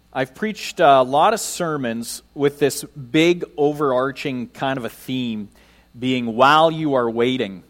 I've preached a lot of sermons with this big overarching kind of a theme being while you are waiting.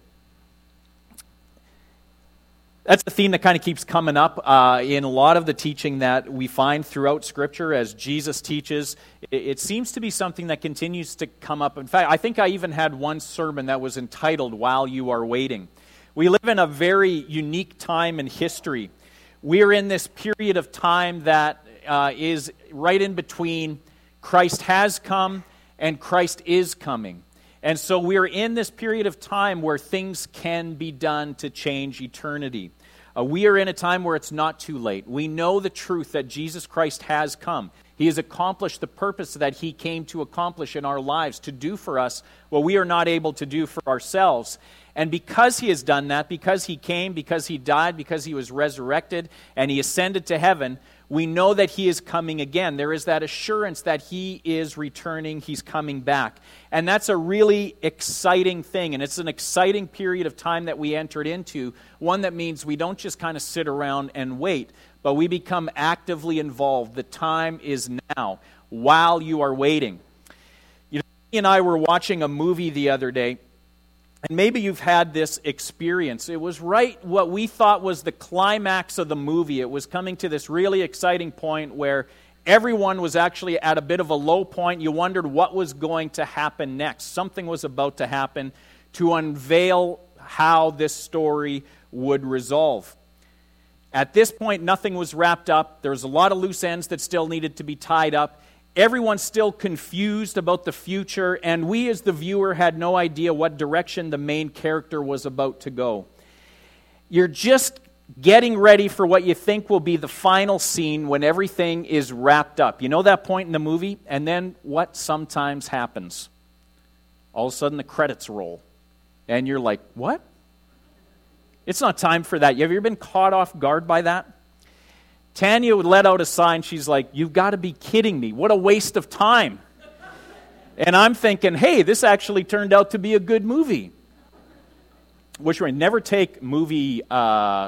That's the theme that kind of keeps coming up in a lot of the teaching that we find throughout Scripture as Jesus teaches. It seems to be something that continues to come up. In fact, I think I even had one sermon that was entitled While You Are Waiting. We live in a very unique time in history. We're in this period of time that is right in between Christ has come and Christ is coming. And so we're in this period of time where things can be done to change eternity. We are in a time where it's not too late. We know the truth that Jesus Christ has come. He has accomplished the purpose that He came to accomplish in our lives, to do for us what we are not able to do for ourselves. And because He has done that, because He came, because He died, because He was resurrected, and He ascended to heaven, we know that He is coming again. There is that assurance that He is returning, He's coming back. And that's a really exciting thing, and it's an exciting period of time that we entered into, one that means we don't just kind of sit around and wait, but we become actively involved. The time is now, while you are waiting. You know, he and I were watching a movie the other day, and maybe you've had this experience. It was right what we thought was the climax of the movie. It was coming to this really exciting point where everyone was actually at a bit of a low point. You wondered what was going to happen next. Something was about to happen to unveil how this story would resolve. At this point, nothing was wrapped up. There was a lot of loose ends that still needed to be tied up. Everyone's still confused about the future, and we as the viewer had no idea what direction the main character was about to go. You're just getting ready for what you think will be the final scene when everything is wrapped up. You know that point in the movie? And then what sometimes happens? All of a sudden the credits roll, and you're like, what? It's not time for that. Have you ever been caught off guard by that? Tanya would let out a sign. She's like, you've got to be kidding me. What a waste of time. And I'm thinking, hey, this actually turned out to be a good movie. Which way? Never take movie, if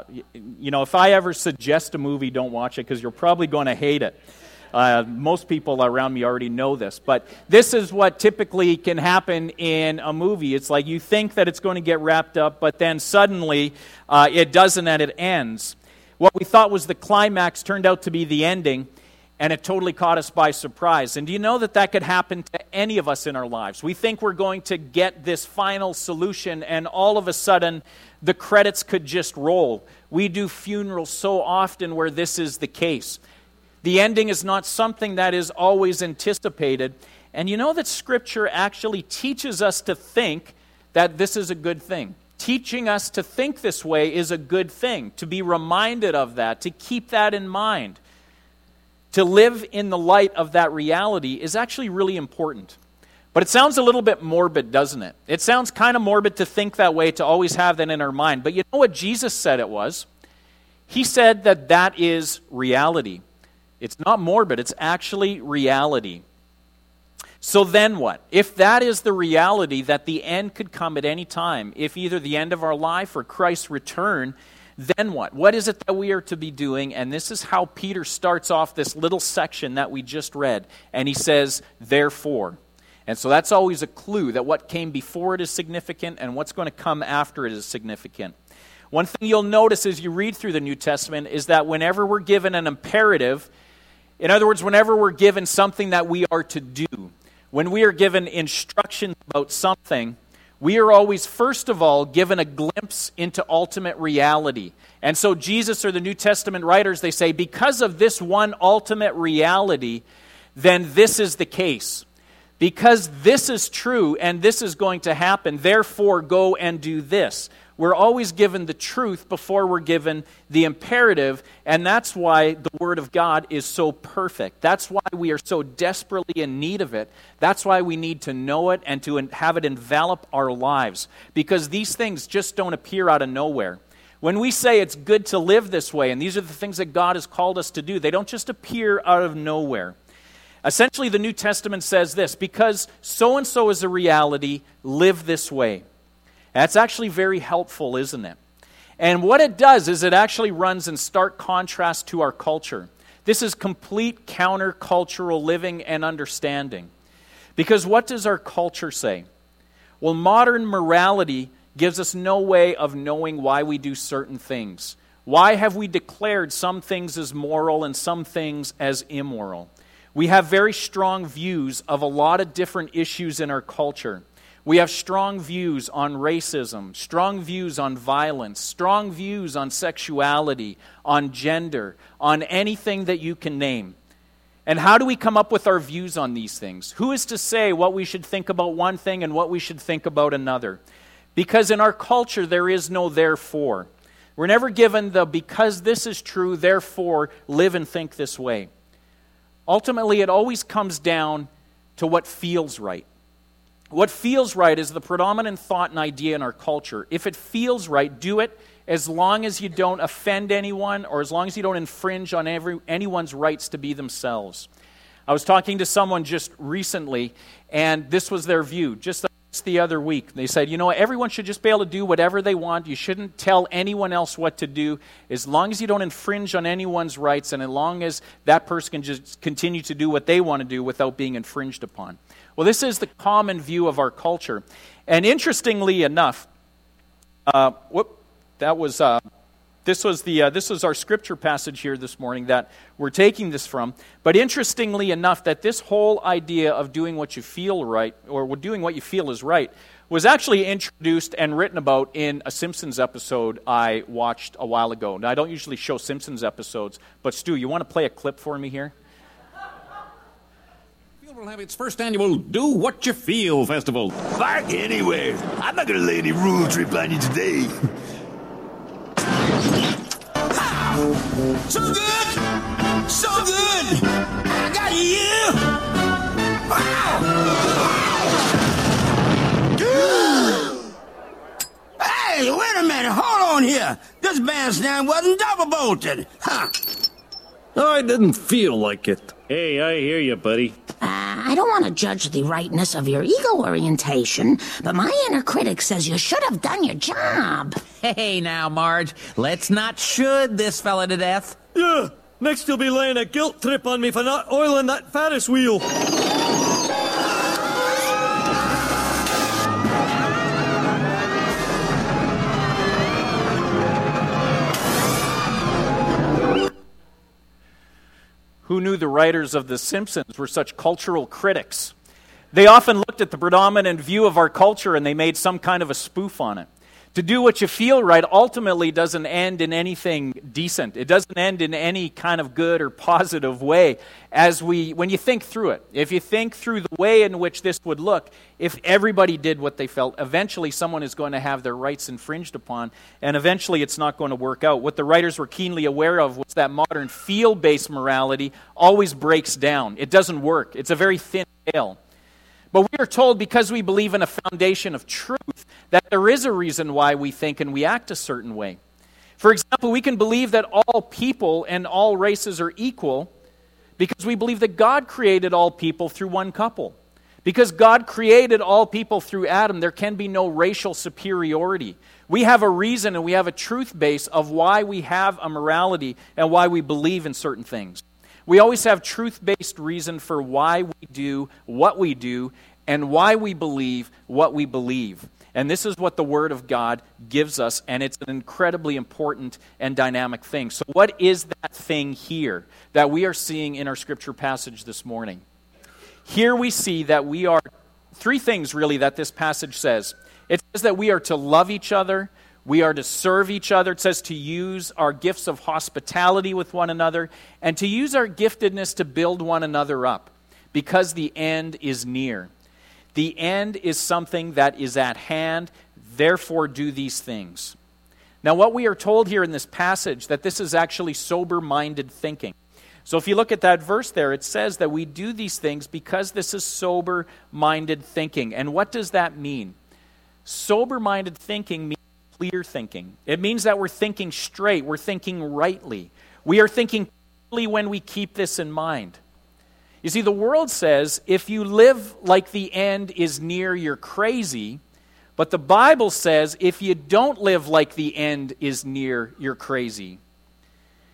I ever suggest a movie, don't watch it because you're probably going to hate it. Most people around me already know this. But this is what typically can happen in a movie. It's like you think that it's going to get wrapped up, but then suddenly it doesn't and it ends. What we thought was the climax turned out to be the ending, and it totally caught us by surprise. And do you know that could happen to any of us in our lives? We think we're going to get this final solution, and all of a sudden, the credits could just roll. We do funerals so often where this is the case. The ending is not something that is always anticipated. And you know that Scripture actually teaches us to think that this is a good thing. Teaching us to think this way is a good thing, to be reminded of that, to keep that in mind. To live in the light of that reality is actually really important. But it sounds a little bit morbid, doesn't it? It sounds kind of morbid to think that way, to always have that in our mind. But you know what Jesus said it was? He said that is reality. It's not morbid, it's actually reality. So then what? If that is the reality that the end could come at any time, if either the end of our life or Christ's return, then what? What is it that we are to be doing? And this is how Peter starts off this little section that we just read. And he says, therefore. And so that's always a clue that what came before it is significant and what's going to come after it is significant. One thing you'll notice as you read through the New Testament is that whenever we're given an imperative, in other words, whenever we're given something that we are to do, when we are given instructions about something, we are always, first of all, given a glimpse into ultimate reality. And so Jesus or the New Testament writers, they say, because of this one ultimate reality, then this is the case. Because this is true and this is going to happen, therefore go and do this. We're always given the truth before we're given the imperative, and that's why the Word of God is so perfect. That's why we are so desperately in need of it. That's why we need to know it and to have it envelop our lives, because these things just don't appear out of nowhere. When we say it's good to live this way, and these are the things that God has called us to do, they don't just appear out of nowhere. Essentially, the New Testament says this, because so-and-so is a reality, live this way. That's actually very helpful, isn't it? And what it does is it actually runs in stark contrast to our culture. This is complete countercultural living and understanding. Because what does our culture say? Well, modern morality gives us no way of knowing why we do certain things. Why have we declared some things as moral and some things as immoral? We have very strong views of a lot of different issues in our culture. We have strong views on racism, strong views on violence, strong views on sexuality, on gender, on anything that you can name. And how do we come up with our views on these things? Who is to say what we should think about one thing and what we should think about another? Because in our culture, there is no therefore. We're never given the because this is true, therefore live and think this way. Ultimately, it always comes down to what feels right. What feels right is the predominant thought and idea in our culture. If it feels right, do it as long as you don't offend anyone or as long as you don't infringe on anyone's rights to be themselves. I was talking to someone just recently, and this was their view, just the other week. They said, everyone should just be able to do whatever they want. You shouldn't tell anyone else what to do as long as you don't infringe on anyone's rights and as long as that person can just continue to do what they want to do without being infringed upon. Well, this is the common view of our culture. And interestingly enough, this was our scripture passage here this morning that we're taking this from. But interestingly enough, that this whole idea of doing what you feel right, or doing what you feel is right, was actually introduced and written about in a Simpsons episode I watched a while ago. Now, I don't usually show Simpsons episodes, but Stu, you want to play a clip for me here? Will have its first annual Do What You Feel festival. Bark anywhere. I'm not going to lay any rule trip on you today. So good! So good! I got you! Wow! Hey, wait a minute. Hold on here. This bandstand wasn't double bolted. Huh? I didn't feel like it. Hey, I hear you, buddy. I don't want to judge the rightness of your ego orientation, but my inner critic says you should have done your job. Hey now, Marge, let's not should this fella to death. Yeah, next you'll be laying a guilt trip on me for not oiling that Ferris wheel. Who knew the writers of The Simpsons were such cultural critics? They often looked at the predominant view of our culture and they made some kind of a spoof on it. To do what you feel right ultimately doesn't end in anything decent. It doesn't end in any kind of good or positive way when you think through it. If you think through the way in which this would look, if everybody did what they felt, eventually someone is going to have their rights infringed upon, and eventually it's not going to work out. What the writers were keenly aware of was that modern feel-based morality always breaks down. It doesn't work. It's a very thin veil. But we are told, because we believe in a foundation of truth, that there is a reason why we think and we act a certain way. For example, we can believe that all people and all races are equal because we believe that God created all people through one couple. Because God created all people through Adam, there can be no racial superiority. We have a reason and we have a truth base of why we have a morality and why we believe in certain things. We always have truth-based reason for why we do what we do and why we believe what we believe. And this is what the Word of God gives us, and it's an incredibly important and dynamic thing. So what is that thing here that we are seeing in our Scripture passage this morning? Here we see that we are, three things really that this passage says. It says that we are to love each other, we are to serve each other. It says to use our gifts of hospitality with one another and to use our giftedness to build one another up because the end is near. The end is something that is at hand, therefore do these things. Now what we are told here in this passage, that this is actually sober-minded thinking. So if you look at that verse there, it says that we do these things because this is sober-minded thinking. And what does that mean? Sober-minded thinking means clear thinking. It means that we're thinking straight, we're thinking rightly. We are thinking clearly when we keep this in mind. You see, the world says if you live like the end is near, you're crazy. But the Bible says if you don't live like the end is near, you're crazy.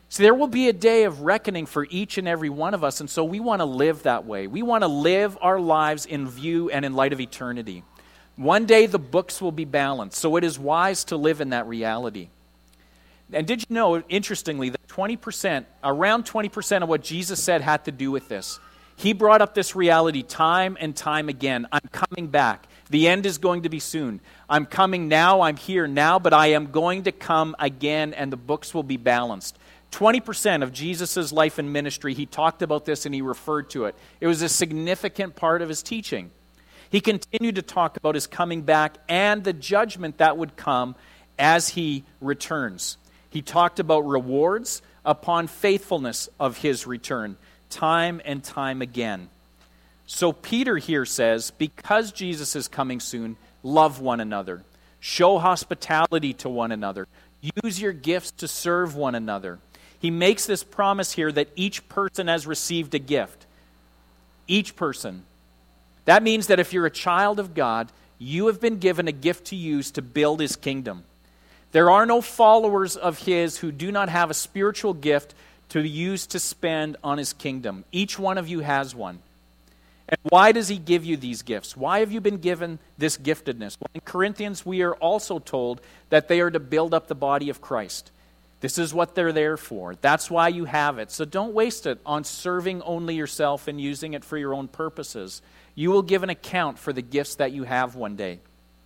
So there will be a day of reckoning for each and every one of us, and so we want to live that way. We want to live our lives in view and in light of eternity. One day the books will be balanced, so it is wise to live in that reality. And did you know, interestingly, that 20%, around 20% of what Jesus said had to do with this. He brought up this reality time and time again. I'm coming back. The end is going to be soon. I'm coming now, I'm here now, but I am going to come again, and the books will be balanced. 20% of Jesus' life and ministry, he talked about this and he referred to it. It was a significant part of his teaching. He continued to talk about his coming back and the judgment that would come as he returns. He talked about rewards upon faithfulness of his return, time and time again. So Peter here says, because Jesus is coming soon, love one another. Show hospitality to one another. Use your gifts to serve one another. He makes this promise here that each person has received a gift. Each person. That means that if you're a child of God, you have been given a gift to use to build his kingdom. There are no followers of his who do not have a spiritual gift to use to spend on his kingdom. Each one of you has one. And why does he give you these gifts? Why have you been given this giftedness? Well, in Corinthians, we are also told that they are to build up the body of Christ. This is what they're there for. That's why you have it. So don't waste it on serving only yourself and using it for your own purposes. You will give an account for the gifts that you have one day.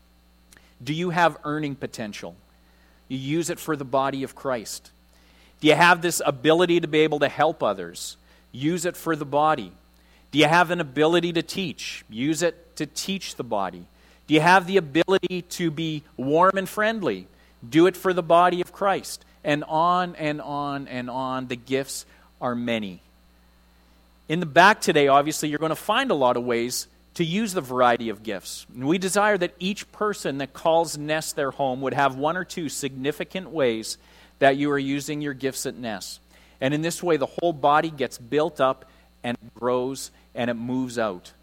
Do you have earning potential? You use it for the body of Christ. Do you have this ability to be able to help others? Use it for the body. Do you have an ability to teach? Use it to teach the body. Do you have the ability to be warm and friendly? Do it for the body of Christ. And on and on and on. The gifts are many. In the back today, obviously, you're going to find a lot of ways to use the variety of gifts. And we desire that each person that calls Nest their home would have one or two significant ways that you are using your gifts at Nest. And in this way, the whole body gets built up and it grows and it moves out.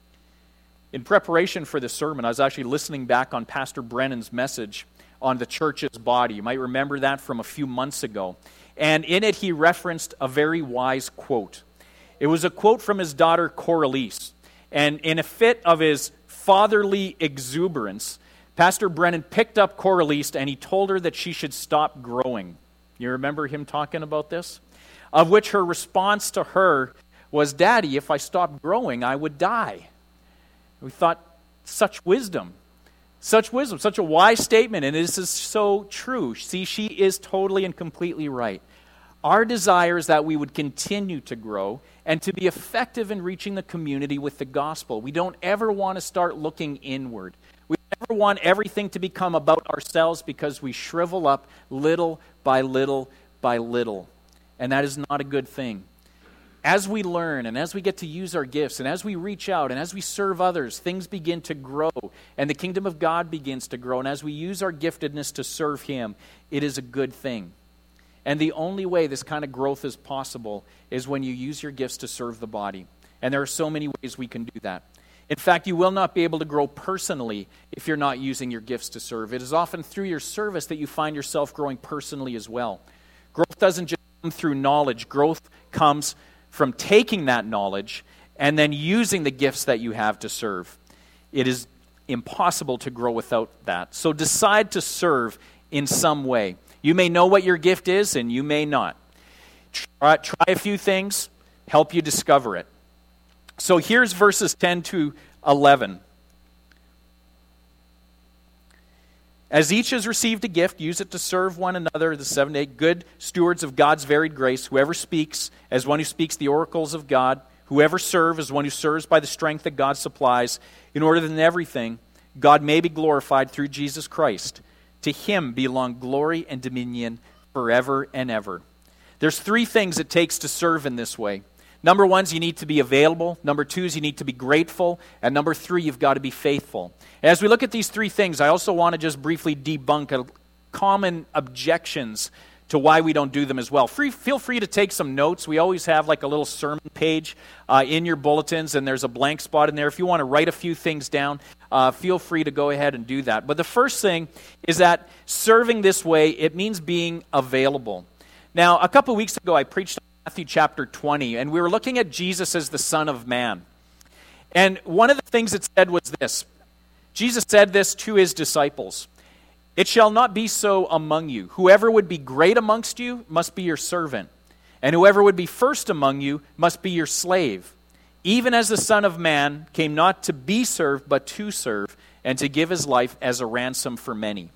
In preparation for this sermon, I was actually listening back on Pastor Brennan's message on the church's body. You might remember that from a few months ago. And in it, he referenced a very wise quote. It was a quote from his daughter, Coralise. And in a fit of his fatherly exuberance, Pastor Brennan picked up Coralise and he told her that she should stop growing. You remember him talking about this? Of which her response to her was, "Daddy, if I stopped growing, I would die." We thought, such wisdom. Such wisdom, such a wise statement, and this is so true. See, she is totally and completely right. Our desire is that we would continue to grow and to be effective in reaching the community with the gospel. We don't ever want to start looking inward. We never want everything to become about ourselves because we shrivel up little by little by little. And that is not a good thing. As we learn and as we get to use our gifts and as we reach out and as we serve others, things begin to grow and the kingdom of God begins to grow. And as we use our giftedness to serve him, it is a good thing. And the only way this kind of growth is possible is when you use your gifts to serve the body. And there are so many ways we can do that. In fact, you will not be able to grow personally if you're not using your gifts to serve. It is often through your service that you find yourself growing personally as well. Growth doesn't just come through knowledge. Growth comes from taking that knowledge and then using the gifts that you have to serve. It is impossible to grow without that. So decide to serve in some way. You may know what your gift is and you may not. Try a few things, help you discover it. So here's verses 10 to 11. As each has received a gift, use it to serve one another, the 7 to 8 good stewards of God's varied grace. Whoever speaks, as one who speaks the oracles of God. Whoever serves, as one who serves by the strength that God supplies, in order that in everything God may be glorified through Jesus Christ. To him belong glory and dominion forever and ever. There's 3 things it takes to serve in this way. Number 1 is you need to be available. Number 2 is you need to be grateful. And number 3, you've got to be faithful. As we look at these 3 things, I also want to just briefly debunk common objections to why we don't do them as well. Feel free to take some notes. We always have like a little sermon page in your bulletins, and there's a blank spot in there. If you want to write a few things down, feel free to go ahead and do that. But the first thing is that serving this way, it means being available. Now, a couple weeks ago, I preached on Matthew chapter 20, and we were looking at Jesus as the Son of Man. And one of the things it said was this. Jesus said this to his disciples. It shall not be so among you. Whoever would be great amongst you must be your servant. And whoever would be first among you must be your slave. Even as the Son of Man came not to be served, but to serve, and to give his life as a ransom for many.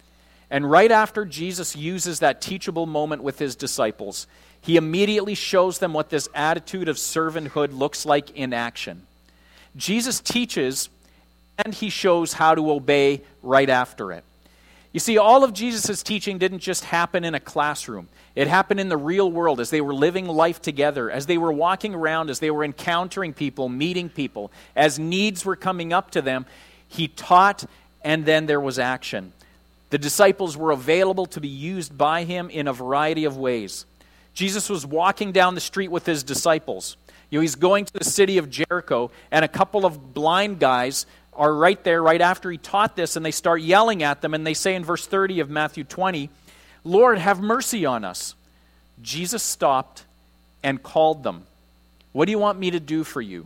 And right after Jesus uses that teachable moment with his disciples, he immediately shows them what this attitude of servanthood looks like in action. Jesus teaches, and he shows how to obey right after it. You see, all of Jesus' teaching didn't just happen in a classroom. It happened in the real world as they were living life together, as they were walking around, as they were encountering people, meeting people, as needs were coming up to them. He taught, and then there was action. The disciples were available to be used by him in a variety of ways. Jesus was walking down the street with his disciples. He's going to the city of Jericho, and a couple of blind guys are right there right after he taught this, and they start yelling at them, and they say in verse 30 of Matthew 20, Lord, have mercy on us. Jesus stopped and called them. What do you want me to do for you?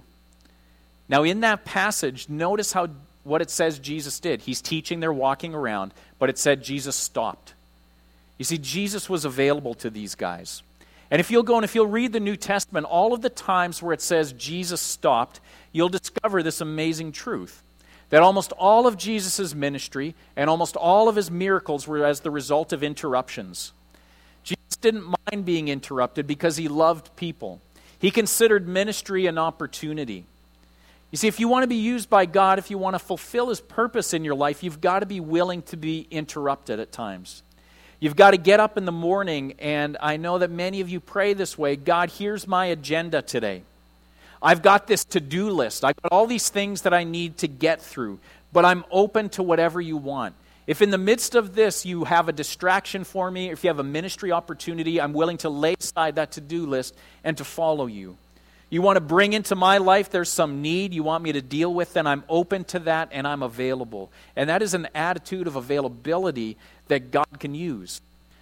Now in that passage, notice what it says Jesus did. He's teaching, they're walking around, but it said Jesus stopped. You see, Jesus was available to these guys. And if you'll read the New Testament, all of the times where it says Jesus stopped, you'll discover this amazing truth. That almost all of Jesus' ministry and almost all of his miracles were as the result of interruptions. Jesus didn't mind being interrupted because he loved people. He considered ministry an opportunity. You see, if you want to be used by God, if you want to fulfill his purpose in your life, you've got to be willing to be interrupted at times. You've got to get up in the morning, and I know that many of you pray this way, God, here's my agenda today. I've got this to-do list. I've got all these things that I need to get through, but I'm open to whatever you want. If in the midst of this you have a distraction for me, if you have a ministry opportunity, I'm willing to lay aside that to-do list and to follow you. You want to bring into my life, there's some need you want me to deal with, then I'm open to that and I'm available. And that is an attitude of availability that God can use.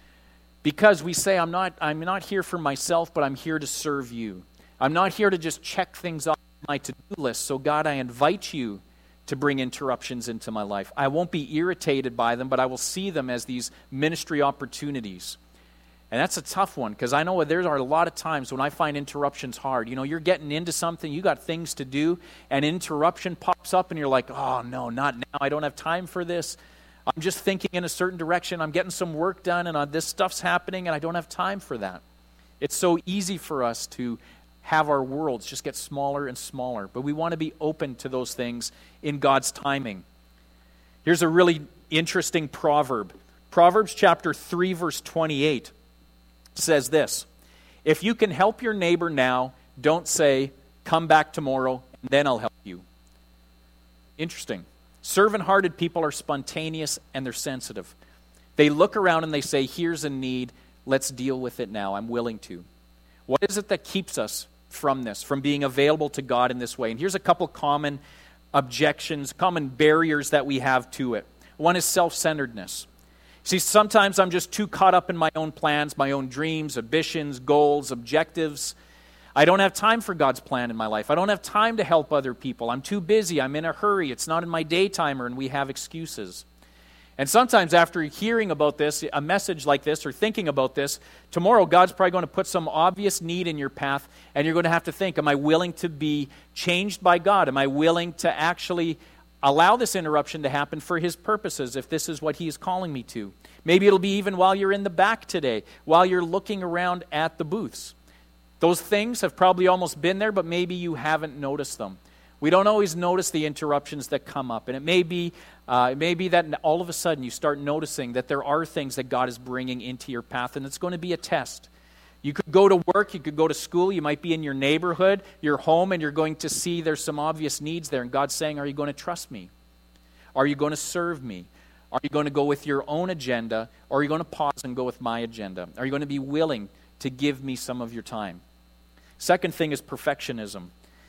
Because we say, I'm not here for myself, but I'm here to serve you. I'm not here to just check things off my to-do list. So God, I invite you to bring interruptions into my life. I won't be irritated by them, but I will see them as these ministry opportunities. And that's a tough one, because I know there are a lot of times when I find interruptions hard. You're getting into something, you got things to do, and interruption pops up and you're like, oh no, not now, I don't have time for this. I'm just thinking in a certain direction, I'm getting some work done, and this stuff's happening, and I don't have time for that. It's so easy for us to have our worlds just get smaller and smaller, but we want to be open to those things in God's timing. Here's a really interesting proverb. Proverbs chapter 3, verse 28 says this, if you can help your neighbor now, don't say, come back tomorrow, and then I'll help you. Interesting. Servant-hearted people are spontaneous and they're sensitive. They look around and they say, here's a need, let's deal with it now, I'm willing to. What is it that keeps us from this, from being available to God in this way? And here's a couple common objections, common barriers that we have to it. One is self-centeredness. See, sometimes I'm just too caught up in my own plans, my own dreams, ambitions, goals, objectives. I don't have time for God's plan in my life. I don't have time to help other people. I'm too busy. I'm in a hurry. It's not in my daytimer, and we have excuses. And sometimes after hearing about this, a message like this, or thinking about this, tomorrow God's probably going to put some obvious need in your path, and you're going to have to think, am I willing to be changed by God? Am I willing to actually allow this interruption to happen for his purposes if this is what he is calling me to? Maybe it'll be even while you're in the back today, while you're looking around at the booths. Those things have probably almost been there, but maybe you haven't noticed them. We don't always notice the interruptions that come up. And it may be that all of a sudden you start noticing that there are things that God is bringing into your path, and it's going to be a test. You could go to work, you could go to school, you might be in your neighborhood, your home, and you're going to see there's some obvious needs there. And God's saying, are you going to trust me? Are you going to serve me? Are you going to go with your own agenda, or are you going to pause and go with my agenda? Are you going to be willing to give me some of your time? Second thing is perfectionism.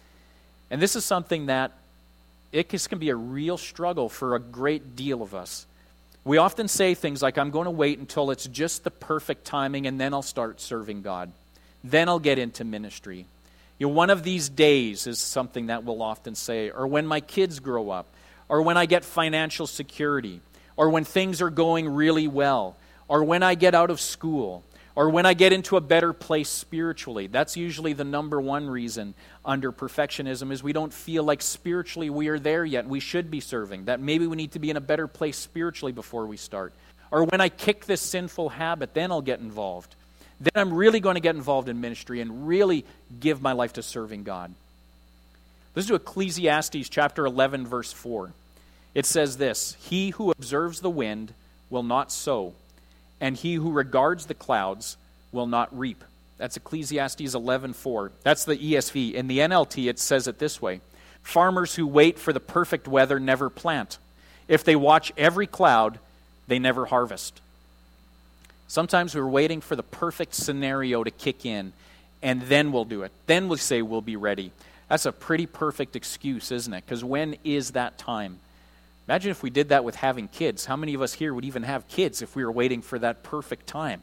And this is something that can be a real struggle for a great deal of us. We often say things like, I'm going to wait until it's just the perfect timing and then I'll start serving God. Then I'll get into ministry. One of these days is something that we'll often say, or when my kids grow up, or when I get financial security, or when things are going really well, or when I get out of school, or when I get into a better place spiritually. That's usually the number one reason under perfectionism, is we don't feel like spiritually we are there yet and we should be serving. That maybe we need to be in a better place spiritually before we start. Or when I kick this sinful habit, then I'll get involved. Then I'm really going to get involved in ministry and really give my life to serving God. Listen to Ecclesiastes chapter 11, verse 4. It says this, "He who observes the wind will not sow, and he who regards the clouds will not reap." That's Ecclesiastes 11:4. That's the ESV. In the NLT, it says it this way, "Farmers who wait for the perfect weather never plant. If they watch every cloud, they never harvest." Sometimes we're waiting for the perfect scenario to kick in, and then we'll do it. Then we'll say we'll be ready. That's a pretty perfect excuse, isn't it? Because when is that time? Imagine if we did that with having kids. How many of us here would even have kids if we were waiting for that perfect time?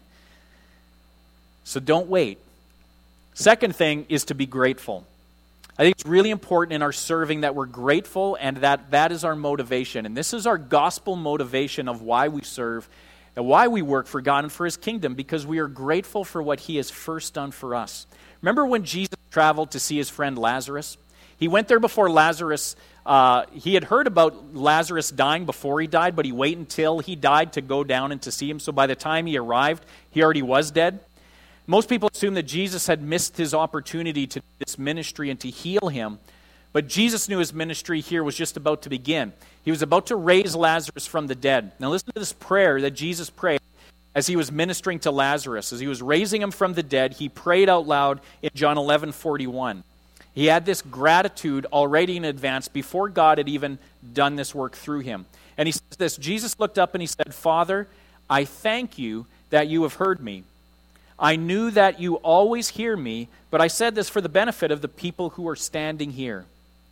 So don't wait. Second thing is to be grateful. I think it's really important in our serving that we're grateful, and that is our motivation. And this is our gospel motivation of why we serve and why we work for God and for His kingdom, because we are grateful for what He has first done for us. Remember when Jesus traveled to see his friend Lazarus? He went there before Lazarus. He had heard about Lazarus dying before he died, but he waited until he died to go down and to see him. So by the time he arrived, he already was dead. Most people assume that Jesus had missed his opportunity to do this ministry and to heal him. But Jesus knew his ministry here was just about to begin. He was about to raise Lazarus from the dead. Now listen to this prayer that Jesus prayed as he was ministering to Lazarus. As he was raising him from the dead, he prayed out loud in John 11:41. He had this gratitude already in advance before God had even done this work through him. And he says this, Jesus looked up and he said, "Father, I thank you that you have heard me. I knew that you always hear me, but I said this for the benefit of the people who are standing here."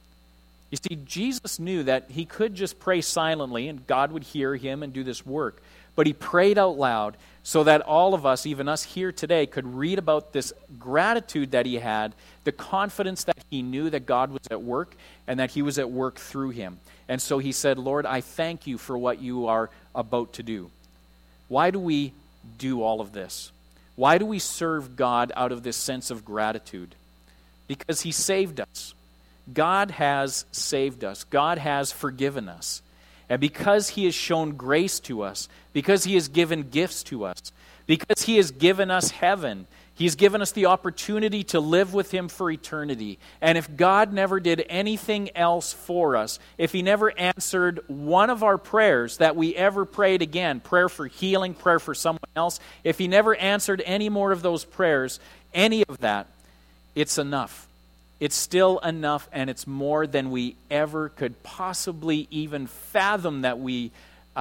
You see, Jesus knew that he could just pray silently and God would hear him and do this work. But he prayed out loud so that all of us, even us here today, could read about this gratitude that he had, the confidence that he knew that God was at work and that he was at work through him. And so he said, "Lord, I thank you for what you are about to do." Why do we do all of this? Why do we serve God out of this sense of gratitude? Because he saved us. God has saved us. God has forgiven us. And because he has shown grace to us, because he has given gifts to us, because he has given us heaven, he's given us the opportunity to live with him for eternity. And if God never did anything else for us, if he never answered one of our prayers that we ever prayed again, prayer for healing, prayer for someone else, if he never answered any more of those prayers, any of that, it's enough. It's still enough, and it's more than we ever could possibly even fathom that we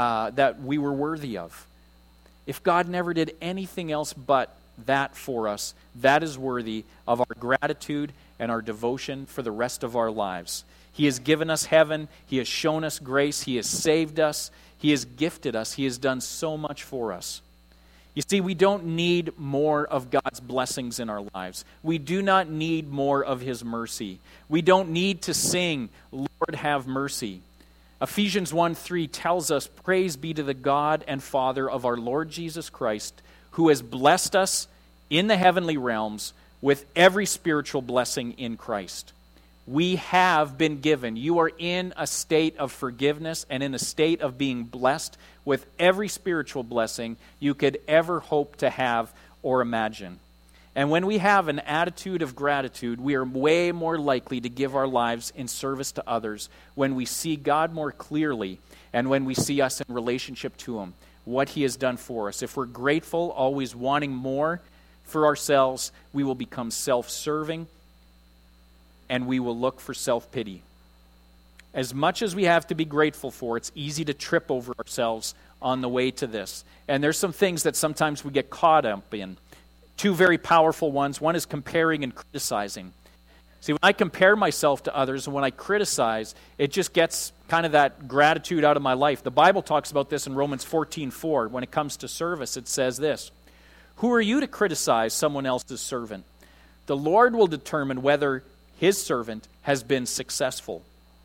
were worthy of. If God never did anything else but that for us, that is worthy of our gratitude and our devotion for the rest of our lives. He has given us heaven. He has shown us grace. He has saved us. He has gifted us. He has done so much for us. You see, we don't need more of God's blessings in our lives. We do not need more of his mercy. We don't need to sing, "Lord, have mercy." Ephesians 1:3 tells us, "Praise be to the God and Father of our Lord Jesus Christ, who has blessed us in the heavenly realms with every spiritual blessing in Christ." We have been given. You are in a state of forgiveness and in a state of being blessed with every spiritual blessing you could ever hope to have or imagine. And when we have an attitude of gratitude, we are way more likely to give our lives in service to others when we see God more clearly and when we see us in relationship to him, what he has done for us. If we're grateful, always wanting more for ourselves, we will become self-serving, and we will look for self-pity. As much as we have to be grateful for, it's easy to trip over ourselves on the way to this. And there's some things that sometimes we get caught up in. Two very powerful ones. One is comparing and criticizing. See, when I compare myself to others and when I criticize, it just gets kind of that gratitude out of my life. The Bible talks about this in Romans 14:4. When it comes to service, it says this: "Who are you to criticize someone else's servant? The Lord will determine whether his servant has been successful."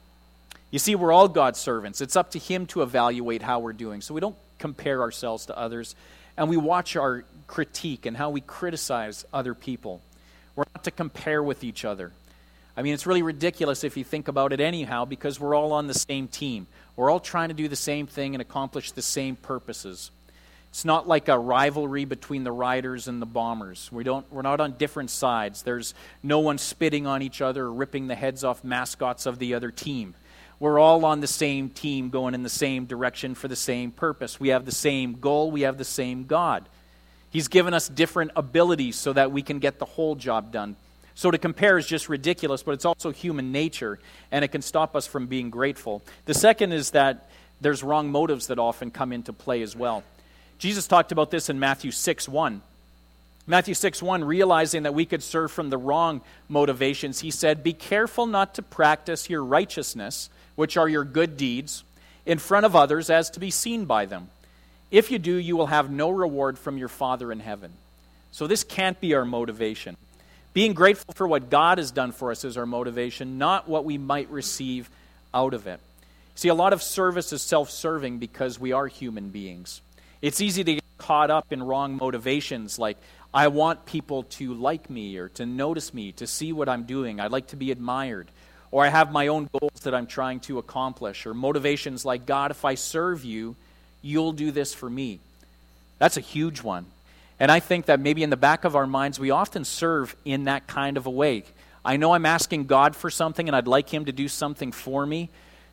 You see, we're all God's servants. It's up to him to evaluate how we're doing. So we don't compare ourselves to others, and we watch our critique and how we criticize other people. We're not to compare with each other. I mean, it's really ridiculous if you think about it anyhow, because we're all on the same team. We're all trying to do the same thing and accomplish the same purposes. It's not like a rivalry between the Riders and the Bombers. We're not on different sides. There's no one spitting on each other or ripping the heads off mascots of the other team. We're all on the same team going in the same direction for the same purpose. We have the same goal. We have the same God. He's given us different abilities so that we can get the whole job done. So to compare is just ridiculous, but it's also human nature, and it can stop us from being grateful. The second is that there's wrong motives that often come into play as well. Jesus talked about this in Matthew 6:1. Matthew 6:1, realizing that we could serve from the wrong motivations, he said, "Be careful not to practice your righteousness, which are your good deeds, in front of others as to be seen by them. If you do, you will have no reward from your Father in heaven." So this can't be our motivation. Being grateful for what God has done for us is our motivation, not what we might receive out of it. See, a lot of service is self-serving because we are human beings. It's easy to get caught up in wrong motivations like, I want people to like me or to notice me, to see what I'm doing. I'd like to be admired. Or I have my own goals that I'm trying to accomplish. Or motivations like, God, if I serve you, you'll do this for me. That's a huge one. And I think that maybe in the back of our minds, we often serve in that kind of a way. I know I'm asking God for something and I'd like him to do something for me.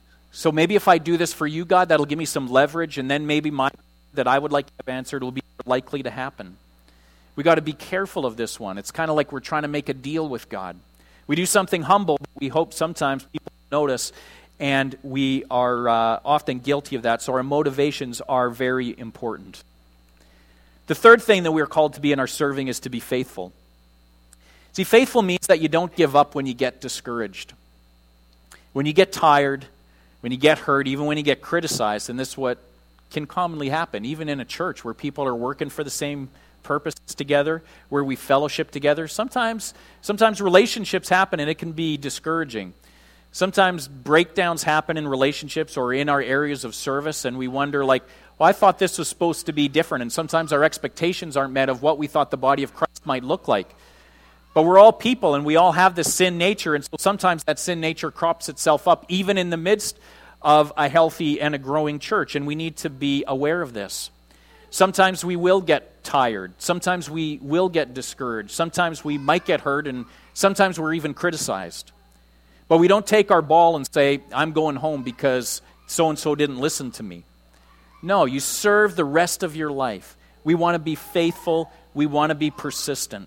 So maybe if I do this for you, God, that'll give me some leverage, and then maybe my that I would like to have answered will be likely to happen. We got to be careful of this one. It's kind of like we're trying to make a deal with God. We do something humble, but we hope sometimes people notice, and we are often guilty of that. So our motivations are very important. The third thing that we are called to be in our serving is to be faithful. See, faithful means that you don't give up when you get discouraged. When you get tired, when you get hurt, even when you get criticized, and this is what can commonly happen, even in a church where people are working for the same purposes together, where we fellowship together. Sometimes relationships happen and it can be discouraging. Sometimes breakdowns happen in relationships or in our areas of service, and we wonder like, well, I thought this was supposed to be different, and sometimes our expectations aren't met of what we thought the body of Christ might look like. But we're all people, and we all have this sin nature, and so sometimes that sin nature crops itself up, even in the midst of a healthy and a growing church, and we need to be aware of this. Sometimes we will get tired. Sometimes we will get discouraged. Sometimes we might get hurt, and sometimes we're even criticized. But we don't take our ball and say, I'm going home because so-and-so didn't listen to me. No, you serve the rest of your life. We want to be faithful. We want to be persistent.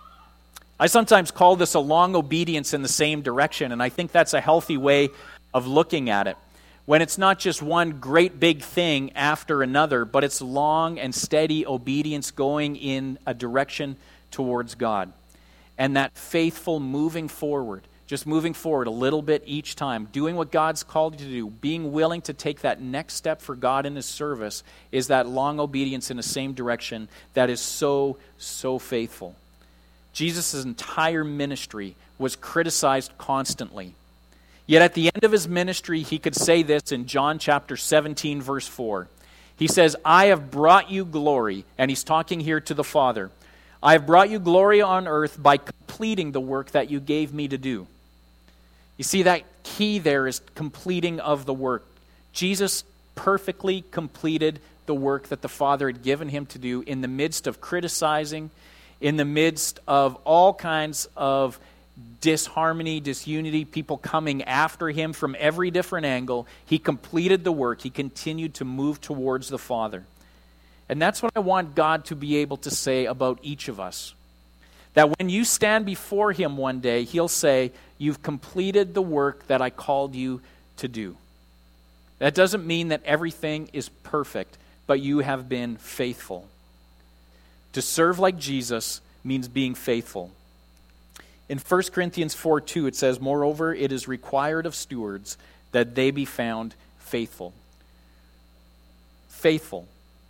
I sometimes call this a long obedience in the same direction, and I think that's a healthy way of looking at it. When it's not just one great big thing after another, but it's long and steady obedience going in a direction towards God. And that faithful moving forward, just moving forward a little bit each time, doing what God's called you to do, being willing to take that next step for God in His service, is that long obedience in the same direction that is so, so faithful. Jesus' entire ministry was criticized constantly. Yet at the end of his ministry, he could say this in John chapter 17, verse 4. He says, I have brought you glory, and he's talking here to the Father. I have brought you glory on earth by completing the work that you gave me to do. You see, that key there is completing of the work. Jesus perfectly completed the work that the Father had given him to do in the midst of criticizing, in the midst of all kinds of disharmony, disunity, people coming after him from every different angle. He completed the work. He continued to move towards the Father. And that's what I want God to be able to say about each of us. That when you stand before him one day, he'll say, you've completed the work that I called you to do. That doesn't mean that everything is perfect, but you have been faithful. To serve like Jesus means being faithful. In 1 Corinthians 4:2, it says, Moreover, it is required of stewards that they be found faithful. Faithful.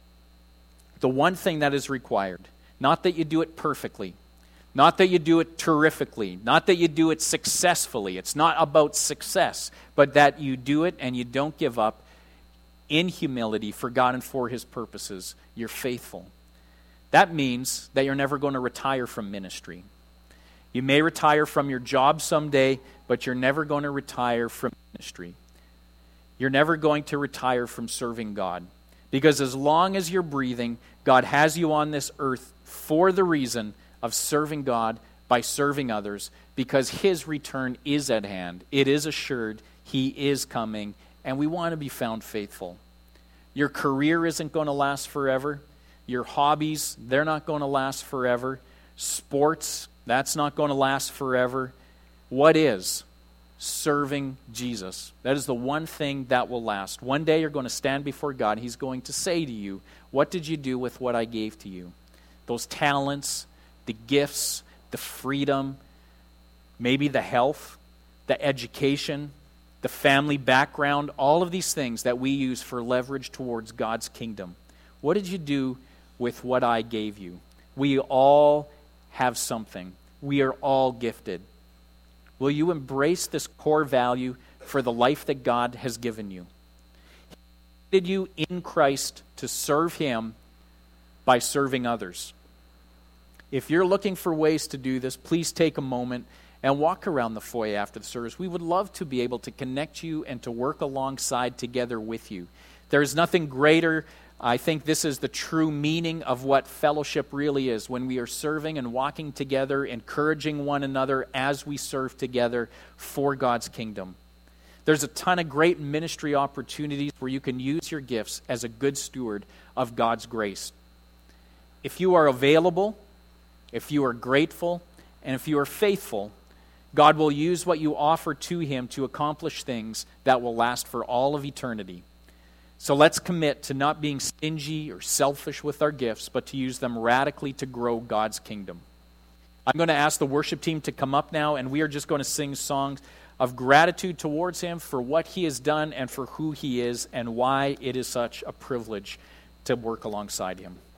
The one thing that is required. Not that you do it perfectly. Not that you do it terrifically. Not that you do it successfully. It's not about success. But that you do it and you don't give up in humility for God and for His purposes. You're faithful. That means that you're never going to retire from ministry. You may retire from your job someday, but you're never going to retire from ministry. You're never going to retire from serving God. Because as long as you're breathing, God has you on this earth for the reason of serving God by serving others, because His return is at hand. It is assured. He is coming, and we want to be found faithful. Your career isn't going to last forever. Your hobbies, they're not going to last forever. Sports, that's not going to last forever. What is? Serving Jesus. That is the one thing that will last. One day you're going to stand before God. He's going to say to you, what did you do with what I gave to you? Those talents, the gifts, the freedom, maybe the health, the education, the family background, all of these things that we use for leverage towards God's kingdom. What did you do with what I gave you? We all have something. We are all gifted. Will you embrace this core value for the life that God has given you? He created you in Christ to serve Him by serving others. If you're looking for ways to do this, please take a moment and walk around the foyer after the service. We would love to be able to connect you and to work alongside together with you. There is nothing greater. I think this is the true meaning of what fellowship really is, when we are serving and walking together, encouraging one another as we serve together for God's kingdom. There's a ton of great ministry opportunities where you can use your gifts as a good steward of God's grace. If you are available, if you are grateful, and if you are faithful, God will use what you offer to Him to accomplish things that will last for all of eternity. So let's commit to not being stingy or selfish with our gifts, but to use them radically to grow God's kingdom. I'm going to ask the worship team to come up now, and we are just going to sing songs of gratitude towards Him for what He has done and for who He is and why it is such a privilege to work alongside Him.